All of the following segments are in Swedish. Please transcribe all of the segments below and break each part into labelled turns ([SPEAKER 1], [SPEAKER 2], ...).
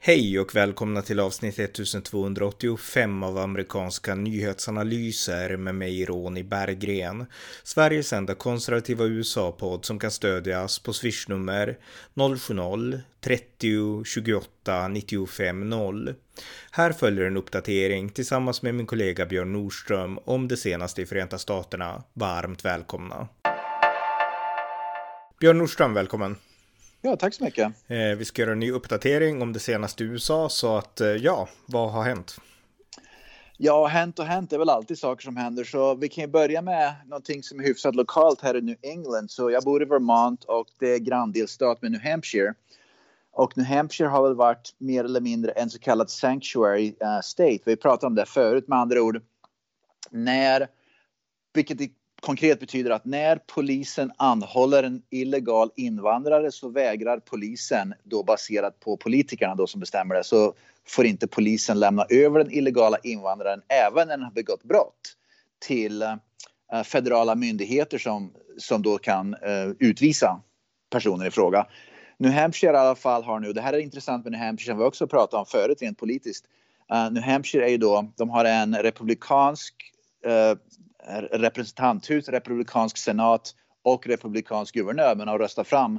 [SPEAKER 1] Hej och välkomna till avsnitt 1285 av amerikanska nyhetsanalyser med mig Ronny Berggren. Sveriges enda konservativa USA-podd som kan stödjas på swishnummer 070-30 28 95 0. Här följer en uppdatering tillsammans med min kollega Björn Nordström om det senaste i Förenta Staterna. Varmt välkomna. Björn Nordström, välkommen.
[SPEAKER 2] Ja, tack så mycket.
[SPEAKER 1] Vi ska göra en ny uppdatering om det senaste i USA, så att vad har hänt?
[SPEAKER 2] Ja, hänt är väl alltid saker som händer, så vi kan ju börja med någonting som är hyfsat lokalt här i New England. Så jag bor i Vermont och det är granndelstat med New Hampshire. Och New Hampshire har väl varit mer eller mindre en så kallad sanctuary state. Vi pratade om det förut, med andra ord. Vilket konkret betyder att när polisen anhåller en illegal invandrare så vägrar polisen, då baserat på politikerna då som bestämmer det, så får inte polisen lämna över den illegala invandraren även när den har begått brott till federala myndigheter som då kan utvisa personen i fråga. New Hampshire i alla fall har nu, det här är intressant med New Hampshire som vi också pratade om förut rent politiskt. New Hampshire är ju då, de har en republikansk representanthus, republikansk senat och republikansk guvernör, men har röstat fram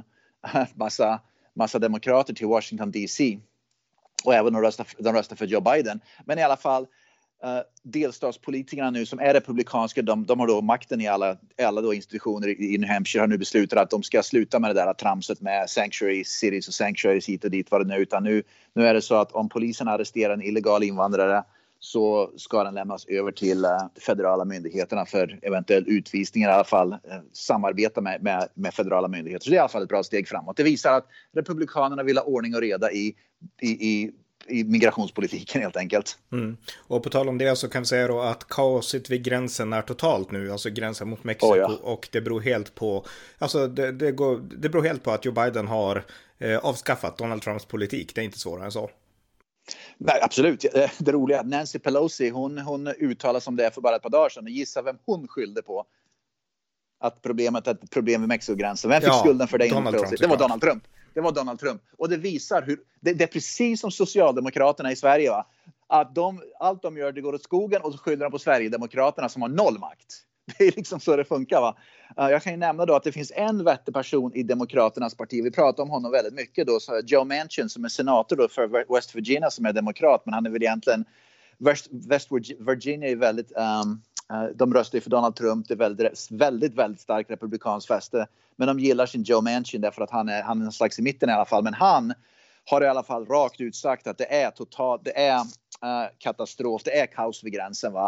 [SPEAKER 2] massa demokrater till Washington DC, och även de röstar för Joe Biden. Men i alla fall delstatspolitikerna nu som är republikanska, de har då makten i alla då institutioner i New Hampshire, har nu beslutat att de ska sluta med det där tramset med sanctuary cities och sanctuaries hit och dit, vad det nu, utan nu är det så att om polisen arresterar en illegal invandrare så ska den lämnas över till federala myndigheterna för eventuell utvisningar, i alla fall samarbeta med federala myndigheter. Så det är i alla fall ett bra steg framåt. Det visar att republikanerna vill ha ordning och reda i migrationspolitiken helt enkelt.
[SPEAKER 1] Och på tal om det så kan vi säga då att kaoset vid gränsen är totalt nu, alltså gränsen mot Mexiko, och det beror helt på, alltså det beror helt på att Joe Biden har avskaffat Donald Trumps politik. Det är inte svårare än så.
[SPEAKER 2] Nej, absolut. Det roliga är att Nancy Pelosi, hon uttalade som det är för bara ett par dagar sedan, och gissa vem hon skyllde på att problemet är ett problem med Mexikogränsen. Vem fick skulden för det? Det var Donald Trump. Det var Donald Trump. Och det visar hur det är precis som Socialdemokraterna i Sverige, va? Att allt de gör, det går åt skogen, och så skyller de på Sverigedemokraterna som har noll makt. Det är liksom så det funkar, va? Jag kan ju nämna då att det finns en vettig person i Demokraternas parti. Vi pratar om honom väldigt mycket då. Så Joe Manchin som är senator då för West Virginia, som är demokrat. Men han är väl egentligen... West Virginia är väldigt... de röstar ju för Donald Trump. Det är väldigt stark republikansk fäste. Men de gillar sin Joe Manchin därför att han är en slags i mitten i alla fall. Men han har i alla fall rakt ut sagt att det är katastrof. Det är kaos vid gränsen, va?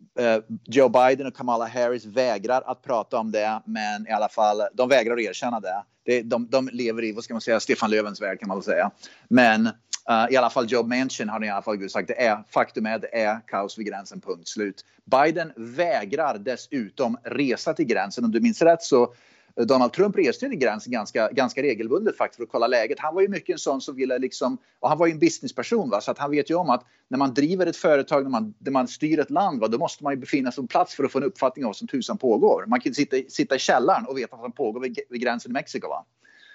[SPEAKER 2] Joe Biden och Kamala Harris vägrar att prata om det, men i alla fall de vägrar att erkänna det. De lever i, vad ska man säga, Stefan Löfvens värld kan man väl säga. Men i alla fall Joe Manchin har i alla fall sagt faktum är det är kaos vid gränsen, punkt slut. Biden vägrar dessutom resa till gränsen. Om du minns rätt så Donald Trump reste till gränsen ganska regelbundet faktiskt för att kolla läget. Han var ju mycket en sån som ville liksom, och han var ju en businessperson, va, så att han vet ju om att när man driver ett företag, när man styr ett land, va, då måste man ju befinna sig på plats för att få en uppfattning av vad som tusan pågår. Man kan inte sitta i källaren och veta vad som pågår vid gränsen i Mexiko, va.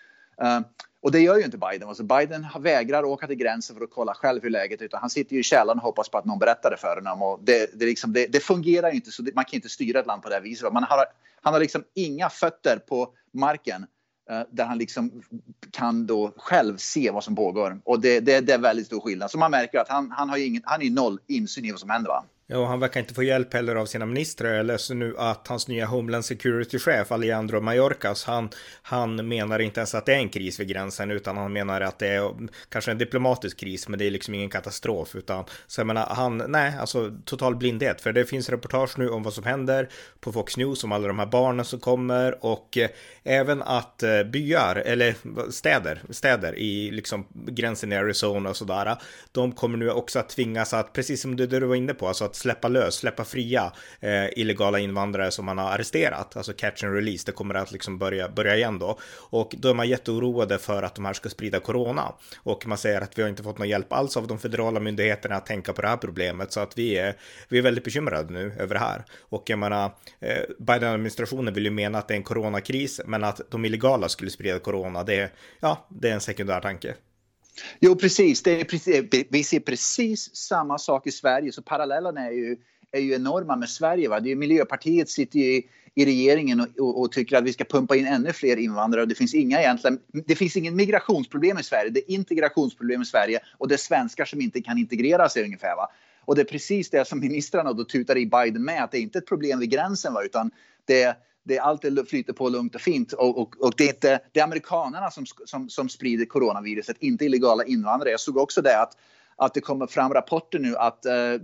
[SPEAKER 2] Och det gör ju inte Biden. Alltså Biden vägrar åka till gränsen för att kolla själv hur läget är, utan han sitter ju i källaren och hoppas på att någon berättar det för honom. Och det fungerar ju inte, så man kan inte styra ett land på det här viset. Han har liksom inga fötter på marken där han liksom kan då själv se vad som pågår. Och det är väldigt stor skillnad. Så man märker att han är noll insyn i vad som händer, va?
[SPEAKER 1] Ja, han verkar inte få hjälp heller av sina ministrar. Jag läser nu att hans nya Homeland Security-chef Alejandro Mayorkas, han menar inte ens att det är en kris vid gränsen, utan han menar att det är kanske en diplomatisk kris, men det är liksom ingen katastrof. Utan, så jag menar, alltså total blindhet. För det finns reportage nu om vad som händer på Fox News, om alla de här barnen som kommer, och även att byar, eller städer i liksom gränsen i Arizona och sådär, de kommer nu också att tvingas att, precis som du var inne på, alltså att släppa fria illegala invandrare som man har arresterat, alltså catch and release. Det kommer att liksom börja igen då, och då är man jätteoroade för att de här ska sprida corona, och man säger att vi har inte fått någon hjälp alls av de federala myndigheterna att tänka på det här problemet, så att vi är väldigt bekymrade nu över det här. Och jag menar, Biden-administrationen vill ju mena att det är en coronakris, men att de illegala skulle sprida corona, det är en sekundär tanke.
[SPEAKER 2] Jo, precis. Vi ser precis samma sak i Sverige. Så parallellerna är ju enorma med Sverige. Va? Det är Miljöpartiet sitter ju i regeringen och tycker att vi ska pumpa in ännu fler invandrare. Och det finns ingen migrationsproblem i Sverige. Det är integrationsproblem i Sverige. Och det är svenskar som inte kan integrera sig ungefär. Va? Och det är precis det som ministrarna då tutar i Biden med. Att det är inte ett problem vid gränsen. Va? Utan det alltid flyter på lugnt och fint. Och det är amerikanerna som sprider coronaviruset. Inte illegala invandrare. Jag såg också det att det kommer fram rapporter nu att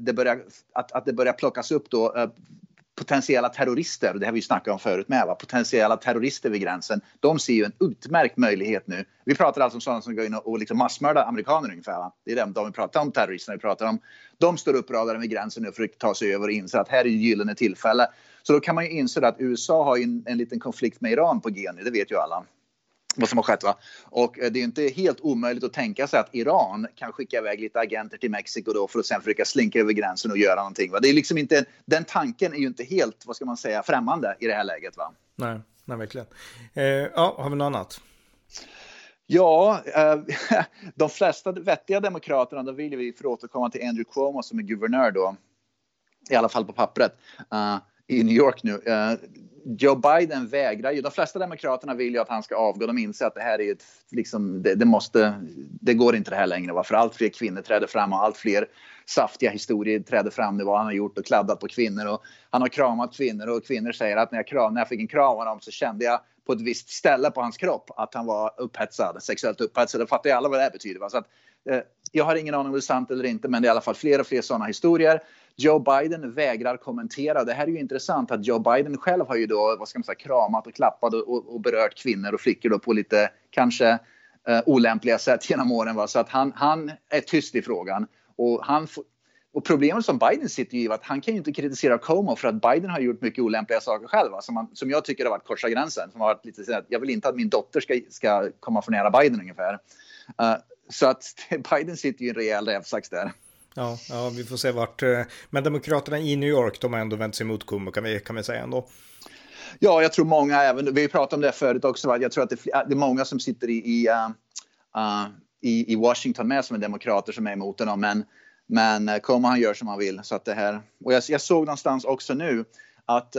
[SPEAKER 2] det börjar plockas upp då potentiella terrorister. Det har vi snackat om förut med. Va? Potentiella terrorister vid gränsen. De ser ju en utmärkt möjlighet nu. Vi pratar alltså om sådana som går in och liksom massmördar amerikaner ungefär. Va? Det är de vi pratar om, terroristerna vi pratar om. De står uppradade vid gränsen nu för att ta sig över och inse att här är ett gyllene tillfälle. Så då kan man ju inse att USA har en liten konflikt med Iran på G nu. Det vet ju alla. Vad som har skett, va? Och det är inte helt omöjligt att tänka sig att Iran kan skicka iväg lite agenter till Mexiko då för att sen försöka slinka över gränsen och göra någonting. Va? Det är liksom inte, den tanken är ju inte helt, vad ska man säga, främmande i det här läget. Va?
[SPEAKER 1] Nej, verkligen. Har vi något annat?
[SPEAKER 2] Ja, de flesta vettiga demokraterna, då vill vi för att återkomma till Andrew Cuomo som är guvernör då, i alla fall på pappret, i New York nu. Joe Biden vägrar ju. De flesta demokraterna vill ju att han ska avgå. De inser att det här är ett, liksom, det går inte det här längre. Va? För allt fler kvinnor träder fram och allt fler saftiga historier träder fram nu vad han har gjort och kladdat på kvinnor. Och han har kramat kvinnor och kvinnor säger att när jag fick en kram av honom så kände jag på ett visst ställe på hans kropp att han var upphetsad, sexuellt upphetsad. Det fattar ju alla vad det här betyder. Va? Så att, jag har ingen aning om det är sant eller inte, men det är i alla fall fler och fler sådana historier. Joe Biden vägrar kommentera. Det här är ju intressant att Joe Biden själv har ju då, vad ska man säga, kramat och klappat och berört kvinnor och flickor då på lite kanske olämpliga sätt genom åren. Va? Så att han är tyst i frågan. Och problemet som Biden sitter i är att han kan ju inte kritisera Cuomo för att Biden har gjort mycket olämpliga saker själv. Va? Som jag tycker har varit korsa gränsen. Som har varit lite så att jag vill inte att min dotter ska komma för nära Biden ungefär. Så att Biden sitter ju i en rejäl rävsax där.
[SPEAKER 1] Ja, vi får se vart. Men demokraterna i New York, de har ändå vänt sig mot Cuomo, kan vi säga ändå.
[SPEAKER 2] Ja, jag tror många, även vi pratade om det förut också, va? Jag tror att det är många som sitter i Washington med som är demokrater som är emot honom, men Cuomo han gör som han vill. Så att det här, och jag såg någonstans också nu att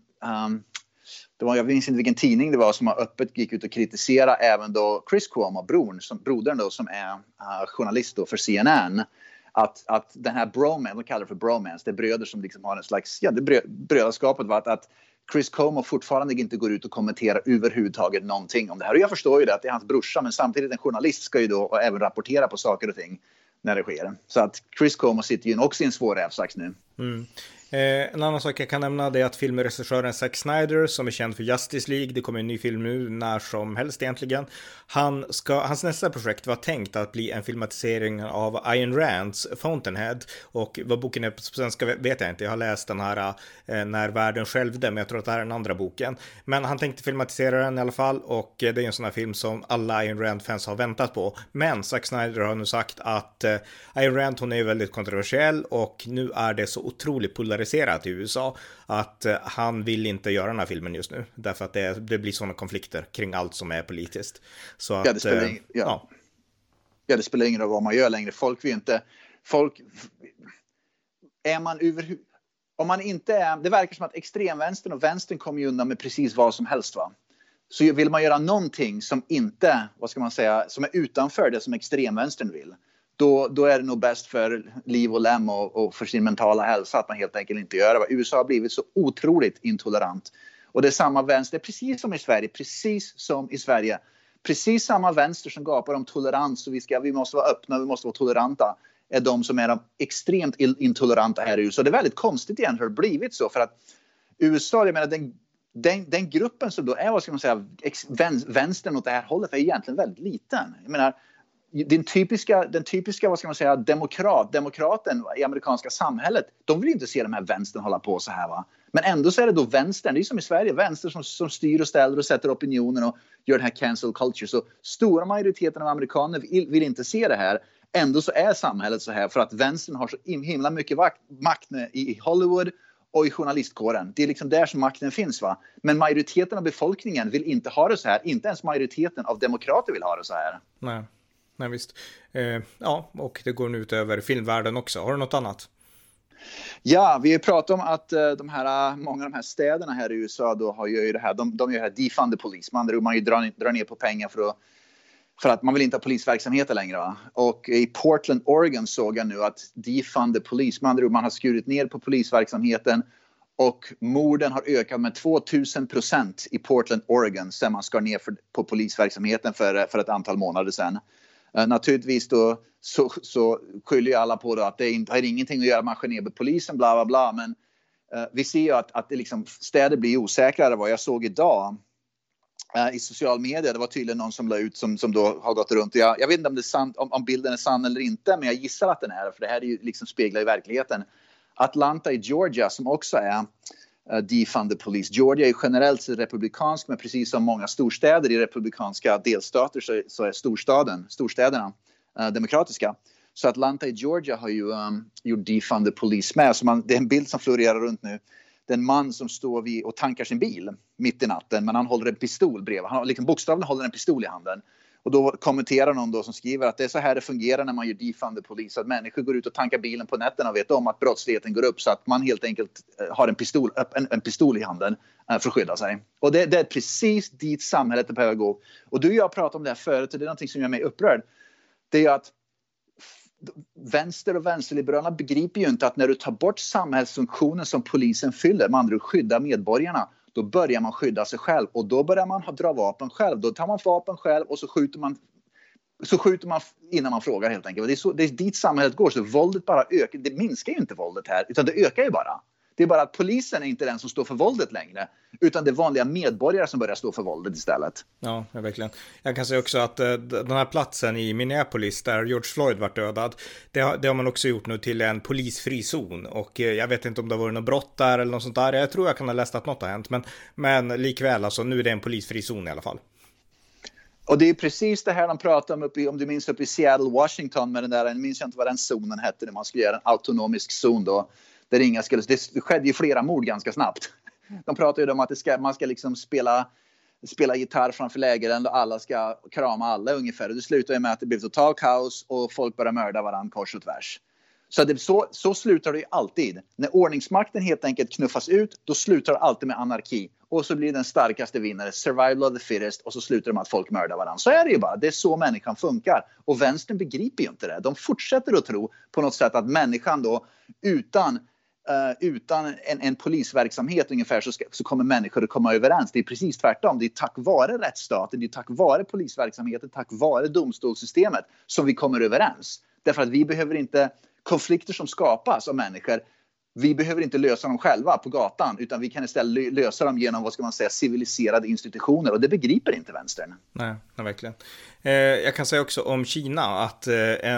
[SPEAKER 2] jag minns inte vilken tidning det var som har öppet gick ut och kritisera även då Chris Cuomo, brodern då, som är journalist då för CNN. Att den här bromance, de kallar det för bromance, det är bröder som liksom har en slags, brödraskapet var att Chris Cuomo fortfarande inte går ut och kommenterar överhuvudtaget någonting om det här. Och jag förstår ju det, att det är hans brorsa, men samtidigt en journalist ska ju då även rapportera på saker och ting när det sker. Så att Chris Cuomo sitter ju också i en svår rävsax nu.
[SPEAKER 1] Mm. En annan sak jag kan nämna är att filmregissören Zack Snyder, som är känd för Justice League, det kommer en ny film nu när som helst egentligen. Hans nästa projekt var tänkt att bli en filmatisering av Ayn Rands Fountainhead, och vad boken är på svenska vet jag inte. Jag har läst den här När världen skälvde, men jag tror att det här är den andra boken. Men han tänkte filmatisera den i alla fall, och det är en sån här film som alla Ayn Rand-fans har väntat på. Men Zack Snyder har nu sagt att Ayn Rand, hon är väldigt kontroversiell, och nu är det så otroligt polariserat i USA att han vill inte göra den här filmen just nu, därför att det blir sådana konflikter kring allt som är politiskt. Så att,
[SPEAKER 2] det spelar ingen roll vad man gör längre. Folk vill inte, är man om man inte är, det verkar som att extremvänstern och vänstern kommer ju undan med precis vad som helst, va. Så vill man göra någonting som inte, vad ska man säga, som är utanför det som extremvänstern vill, då är det nog bäst för liv och lem och för sin mentala hälsa att man helt enkelt inte gör det. USA har blivit så otroligt intolerant. Och det är samma vänster, precis som i Sverige. Precis samma vänster som gapar om tolerans, och vi måste vara öppna, vi måste vara toleranta, är de som är de extremt intoleranta här i USA. Det är väldigt konstigt egentligen hur det har blivit så, för att USA, jag menar, den gruppen som då är, vad ska man säga, vänstern åt det här hållet är egentligen väldigt liten. Jag menar, den typiska vad ska man säga, demokraten i amerikanska samhället, de vill inte se de här vänstern hålla på så här, va. Men ändå så är det då vänstern, det är som i Sverige, vänster som styr och ställer och sätter opinionen och gör den här cancel culture. Så stora majoriteten av amerikaner vill inte se det här. Ändå så är samhället så här för att vänstern har så himla mycket makt i Hollywood och i journalistkåren. Det är liksom där som makten finns, va. Men majoriteten av befolkningen vill inte ha det så här. Inte ens majoriteten av demokrater vill ha det så här.
[SPEAKER 1] Nej. nej visst. Ja, och det går nu ut över filmvärlden också. Har du något annat?
[SPEAKER 2] Ja, vi har pratat om att många av de här städerna här i USA då har ju det här, de gör det här defund the police. Man ju drar ner på pengar för att man vill inte ha polisverksamheter längre. Va? Och i Portland, Oregon såg jag nu att defund the police, man har skurit ner på polisverksamheten och morden har ökat med 2000% i Portland, Oregon sen man skar ner på polisverksamheten för ett antal månader sedan. Naturligtvis då så skyller ju alla på då att det inte har ingenting att göra med att skär ner på polisen, bla bla bla. Men vi ser ju att det liksom, städer blir osäkrare. Vad jag såg idag i social media, det var tydligen någon som la ut som då har gått runt. Jag vet inte om det är sant, om bilden är sann eller inte, men jag gissar att den är, för det här är ju liksom speglar i verkligheten. Atlanta i Georgia som också är defund the police. Georgia är generellt republikansk, men precis som många storstäder i republikanska delstater så är storstäderna demokratiska. Så Atlanta i Georgia har ju gjort defund the police med. Så det är en bild som florerar runt nu. Det är en man som står vid och tankar sin bil mitt i natten, men han håller en pistol bredvid. Han liksom bokstavligen håller en pistol i handen. Och då kommenterar någon då som skriver att det är så här det fungerar när man gör defund the police. Att människor går ut och tankar bilen på nätterna och vet om att brottsligheten går upp, så att man helt enkelt har en pistol i handen för att skydda sig. Och det är precis dit samhället är på väg att gå. Och du och jag pratade om det här förut, och det är någonting som gör mig upprörd. Det är att vänster och vänsterliberalerna begriper ju inte att när du tar bort samhällsfunktionen som polisen fyller, man andra skydda medborgarna, då börjar man skydda sig själv och då börjar man dra vapen själv. Då tar man vapen själv och så skjuter man innan man frågar helt enkelt. Det är dit samhället går, så våldet bara ökar. Det minskar ju inte våldet här, utan det ökar ju bara. Det är bara att polisen är inte den som står för våldet längre, utan det är vanliga medborgare som börjar stå för våldet istället.
[SPEAKER 1] Ja, verkligen. Jag kan säga också att den här platsen i Minneapolis där George Floyd var dödad, det har man också gjort nu till en polisfri zon. Och jag vet inte om det har varit något brott där eller något sånt där. Jag tror jag kan ha läst att något har hänt. Men likväl, alltså, nu är det en polisfri zon i alla fall.
[SPEAKER 2] Och det är precis det här de pratar om du minns uppe i Seattle, Washington, med den där, jag minns inte vad den zonen hette, när man skulle göra en autonomisk zon då. Det skedde ju flera mord ganska snabbt. De pratar ju om att man ska liksom spela gitarr framför lägaren och alla ska krama alla ungefär. Och det slutar ju med att det blir total kaos och folk börjar mörda varandra kors och tvärs. Så slutar det ju alltid. När ordningsmakten helt enkelt knuffas ut, då slutar det alltid med anarki. Och så blir den starkaste vinnare, survival of the fittest, och så slutar det med att folk mördar varandra. Så är det ju bara, det är så människan funkar. Och vänstern begriper ju inte det. De fortsätter att tro på något sätt att människan då utan en polisverksamhet ungefär så kommer människor att komma överens. Det är precis tvärtom. Det är tack vare rättsstaten, det är tack vare polisverksamheten, tack vare domstolssystemet som vi kommer överens. Därför att vi behöver inte konflikter som skapas av människor. Vi behöver inte lösa dem själva på gatan, utan vi kan istället lösa dem genom, vad ska man säga, civiliserade institutioner, och det begriper inte vänstern.
[SPEAKER 1] Nej, verkligen. Jag kan säga också om Kina att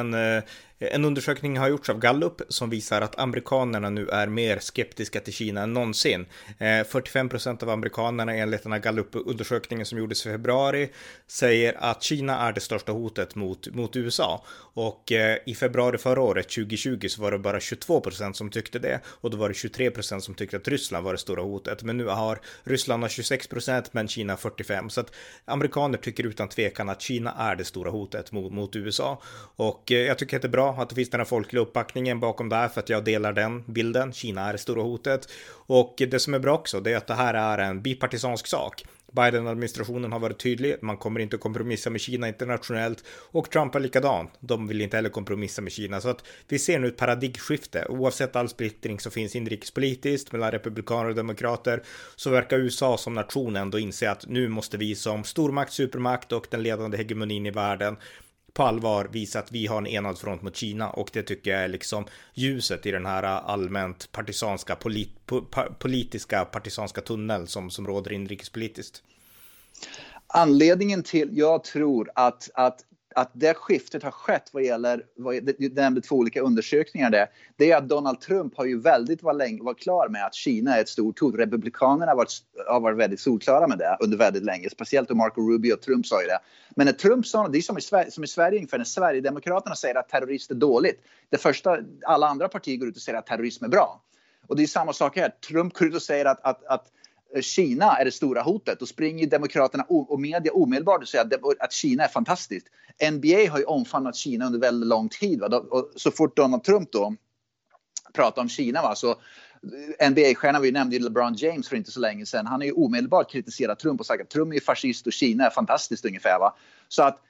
[SPEAKER 1] en undersökning har gjorts av Gallup som visar att amerikanerna nu är mer skeptiska till Kina än någonsin. 45% av amerikanerna enligt den här Gallup-undersökningen som gjordes i februari säger att Kina är det största hotet mot USA. Och i februari förra året, 2020, så var det bara 22% som tyckte det. Och då var det 23% som tyckte att Ryssland var det stora hotet. Men nu har Ryssland 26% men Kina 45%. Så att amerikaner tycker utan tvekan att Kina är det stora hotet mot USA. Och jag tycker att det är bra att det finns den här folkliga uppbackningen bakom det här, för att jag delar den bilden. Kina är det stora hotet. Och det som är bra också, det är att det här är en bipartisansk sak. Biden-administrationen har varit tydlig, man kommer inte kompromissa med Kina internationellt, och Trump är likadan. De vill inte heller kompromissa med Kina, så att vi ser nu ett paradigmskifte. Oavsett all splittring som finns inrikespolitiskt mellan republikaner och demokrater, så verkar USA som nation ändå inse att nu måste vi som stormakt, supermakt och den ledande hegemonin i världen på allvar visa att vi har en enad front mot Kina, och det tycker jag är liksom ljuset i den här allmänt partisanska politiska partisanska tunnel som råder inrikespolitiskt.
[SPEAKER 2] Anledningen till jag tror att det skiftet har skett vad gäller det nämnde två olika undersökningar det är att Donald Trump har ju var klar med att Kina är ett stort hot. Republikanerna har varit väldigt solklara med det under väldigt länge, speciellt Marco Rubio och Trump sa ju det. Men när Trump sa, det är som i Sverige ungefär, när Sverigedemokraterna säger att terrorist är dåligt, det första alla andra partier går ut och säger att terrorism är bra. Och det är samma sak här. Trump går ut och säger att Kina är det stora hotet, då springer Demokraterna och media omedelbart och säger att Kina är fantastiskt. NBA har ju omfamnat Kina under väldigt lång tid. Va? Och så fort Donald Trump då pratar om Kina, va? Så NBA-stjärnan, vi nämnde LeBron James för inte så länge sedan, han har ju omedelbart kritiserat Trump och sagt att Trump är fascist och Kina är fantastiskt ungefär. Va? Så att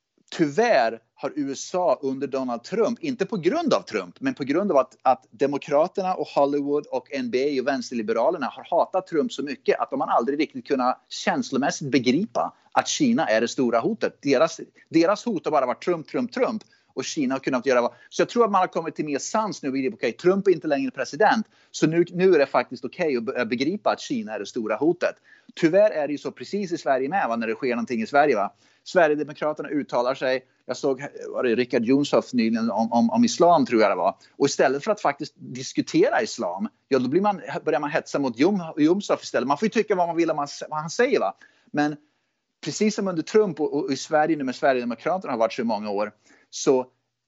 [SPEAKER 2] tyvärr har USA under Donald Trump, inte på grund av Trump, men på grund av att Demokraterna och Hollywood och NBA och vänsterliberalerna har hatat Trump så mycket att de har aldrig riktigt kunnat känslomässigt begripa att Kina är det stora hotet. Deras hot har bara varit Trump. Och Kina har kunnat göra. Så jag tror att man har kommit till mer sans nu. Okej, Trump är inte längre president. Så nu är det faktiskt okej att begripa att Kina är det stora hotet. Tyvärr är det ju så precis i Sverige med, va, när det sker någonting i Sverige. Va? Sverigedemokraterna uttalar sig. Jag såg Richard Jomshof nyligen om islam, tror jag det var. Och istället för att faktiskt diskutera islam, ja, då börjar man hetsa mot Jomshof istället. Man får ju tycka vad man vill om vad han säger. Va? Men precis som under Trump och i Sverige nu med Sverigedemokraterna har varit så många år, så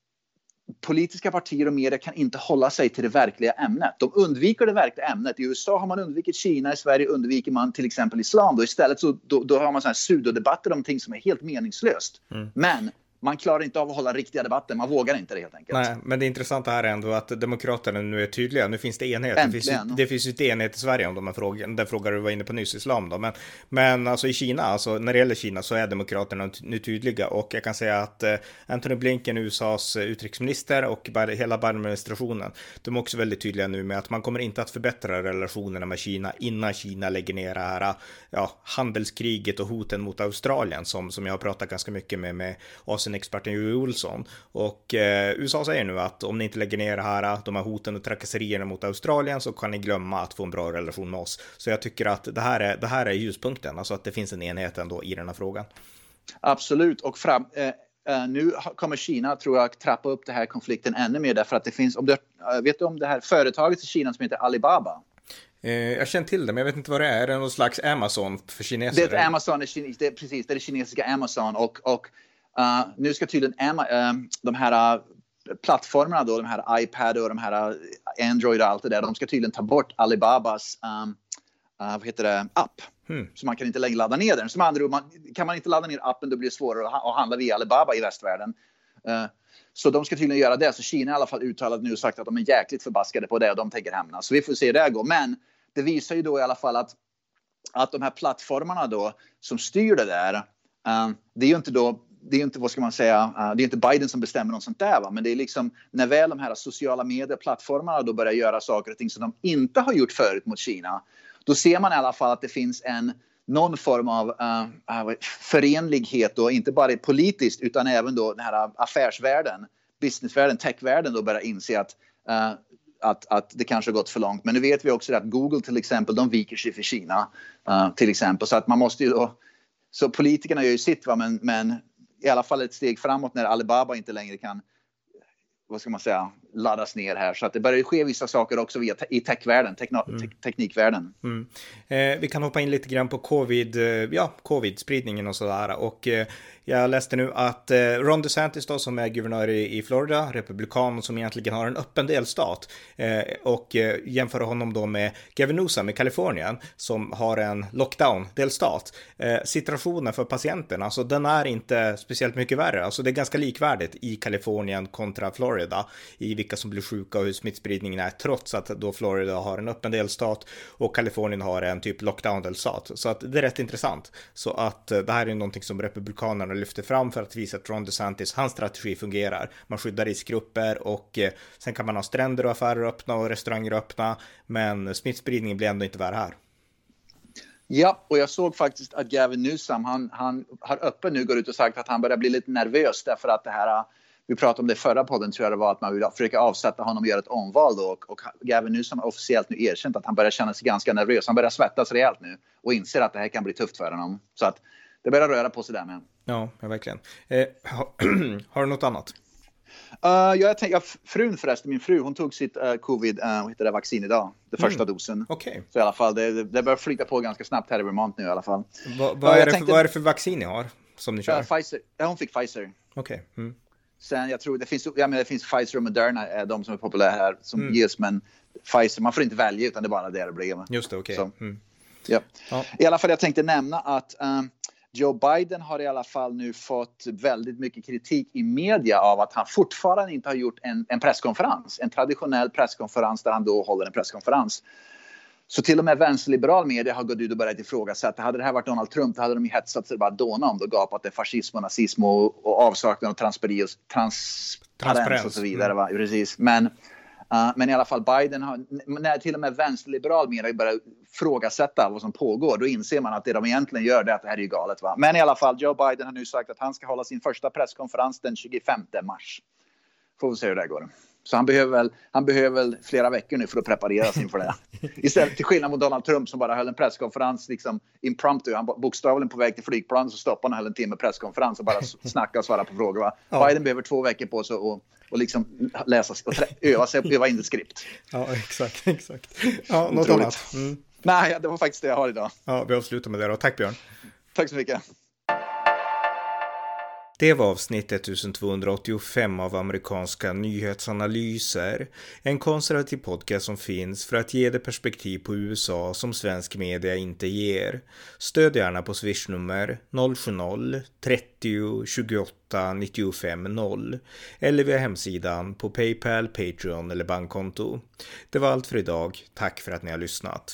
[SPEAKER 2] politiska partier och media kan inte hålla sig till det verkliga ämnet. De undviker det verkliga ämnet. I USA har man undvikit Kina, i Sverige undviker man till exempel islam. Då istället så då har man sådana här pseudodebatter om ting som är helt meningslöst. Men man klarar inte av att hålla riktiga debatter. Man vågar inte det helt enkelt.
[SPEAKER 1] Nej, men det intressanta här är ändå att Demokraterna nu är tydliga. Nu finns det enhet. Det finns ju inte enhet i Sverige om de här frågorna. Den frågan du var inne på nyss, islam då. Men alltså i Kina, alltså när det gäller Kina så är Demokraterna nu tydliga. Och jag kan säga att Antony Blinken, USAs utrikesminister, och hela Biden-administrationen, de är också väldigt tydliga nu med att man kommer inte att förbättra relationerna med Kina innan Kina lägger ner det här handelskriget och hoten mot Australien som jag har pratat ganska mycket med experten Joey Olsson. Och USA säger nu att om ni inte lägger ner de här hoten och trakasserierna mot Australien så kan ni glömma att få en bra relation med oss. Så jag tycker att det här är ljuspunkten, alltså att det finns en enhet ändå i den här frågan.
[SPEAKER 2] Absolut, och nu kommer Kina, tror jag, trappa upp den här konflikten ännu mer, därför att det finns, vet du om det här företaget i Kina som heter Alibaba?
[SPEAKER 1] Jag känner till det, men jag vet inte vad det är. Är det någon slags Amazon för kineser?
[SPEAKER 2] Det är Amazon, det är det kinesiska Amazon, och nu ska tydligen de här plattformarna då, de här iPad och de här Android och allt det där, de ska tydligen ta bort Alibabas app. Så man kan inte längre ladda ner den. Som andra ord, kan man inte ladda ner appen, då blir det svårare att handla via Alibaba i västvärlden. Så de ska tydligen göra det. Så Kina har i alla fall uttalat nu och sagt att de är jäkligt förbaskade på det och de tänker hämna. Så vi får se hur det går. Men det visar ju då i alla fall att de här plattformarna då som styr det där, det är inte, vad ska man säga, det är inte Biden som bestämmer något sånt där, va? Men det är liksom när väl de här sociala medieplattformarna då börjar göra saker och ting som de inte har gjort förut mot Kina, då ser man i alla fall att det finns någon form av förenlighet då, inte bara politiskt utan även då den här affärsvärlden, businessvärlden, techvärlden då börjar inse att det kanske har gått för långt. Men nu vet vi också att Google till exempel, de viker sig för Kina till exempel, så att man måste ju då, så politikerna gör ju sitt, va? Men i alla fall ett steg framåt när Alibaba inte längre kan, vad ska man säga, laddas ner här. Så att det börjar ske vissa saker också i techvärlden, teknikvärlden.
[SPEAKER 1] Vi kan hoppa in lite grann på covid-spridningen och sådär. Och jag läste nu att Ron DeSantis då, som är guvernör i Florida, republikan som egentligen har en öppen delstat, och jämför honom då med Gavin Newsom i Kalifornien som har en lockdown-delstat. Situationen för patienterna, alltså den är inte speciellt mycket värre. Alltså det är ganska likvärdigt i Kalifornien kontra Florida i vilka som blir sjuka och hur smittspridningen är, trots att då Florida har en öppen delstat och Kalifornien har en typ lockdown-delstat. Så att det är rätt intressant. Så att det här är någonting som republikanerna lyfter fram för att visa att Ron DeSantis, hans strategi fungerar. Man skyddar riskgrupper och sen kan man ha stränder och affärer öppna och restauranger öppna, men smittspridningen blir ändå inte värre här.
[SPEAKER 2] Ja, och jag såg faktiskt att Gavin Newsom, han har öppet nu gått ut och sagt att han börjar bli lite nervös därför att det här, vi pratade om det förra podden, tror jag det var, att man vill försöka avsätta honom och göra ett omval då, och Gavin Newsom har officiellt nu erkänt att han börjar känna sig ganska nervös. Han börjar svettas rejält nu och inser att det här kan bli tufft för honom. Så att det börjar röra på sig där med.
[SPEAKER 1] Ja, verkligen. Har du något annat?
[SPEAKER 2] Frun förresten, min fru, hon tog sitt covid-vaccin idag, det första dosen.
[SPEAKER 1] Okay.
[SPEAKER 2] Så i alla fall, det börjar flytta på ganska snabbt här i Vermont nu i alla fall.
[SPEAKER 1] Vad är det för vaccin ni har som ni kör?
[SPEAKER 2] Pfizer. Ja, hon fick Pfizer.
[SPEAKER 1] Okej. Okay.
[SPEAKER 2] Sen jag tror det finns Pfizer och Moderna är de som är populära här som ges, men Pfizer, man får inte välja utan det är bara det blir.
[SPEAKER 1] Just det, okej. Okay.
[SPEAKER 2] Ja. I alla fall jag tänkte nämna att Joe Biden har i alla fall nu fått väldigt mycket kritik i media av att han fortfarande inte har gjort en presskonferens. En traditionell presskonferens där han då håller en presskonferens. Så till och med vänsterliberal media har gått ut och börjat ifrågasätta. Hade det här varit Donald Trump, då hade de ju hetsat sig bara dåna om det och gapat det fascism och nazism och avsaknad av transparens och så vidare. Va? Precis. Men i alla fall Biden har, när till och med vänsterliberal media börjar ifrågasätta vad som pågår, då inser man att det de egentligen gör är att det här är ju galet. Va? Men i alla fall, Joe Biden har nu sagt att han ska hålla sin första presskonferens den 25 mars. Får vi se hur det går. Så han behöver väl flera veckor nu för att preparera sig inför det. Istället till skillnad mot Donald Trump som bara höll en presskonferens liksom impromptu. Han bokstavligen på väg till flygplan så stoppade han och höll en timme presskonferens och bara snacka och svara på frågor. Va? Ja. Biden behöver 2 veckor på sig och liksom läsa och öva in ett skript.
[SPEAKER 1] Ja, exakt. Ja, något annat.
[SPEAKER 2] Nej, det var faktiskt det jag har idag.
[SPEAKER 1] Ja, vi avslutar med det då. Tack Björn.
[SPEAKER 2] Tack så mycket.
[SPEAKER 1] Det var avsnitt 1285 av amerikanska nyhetsanalyser, en konservativ podcast som finns för att ge det perspektiv på USA som svensk media inte ger. Stöd gärna på Swish-nummer 070-30 28 95 0 eller via hemsidan på PayPal, Patreon eller bankkonto. Det var allt för idag. Tack för att ni har lyssnat.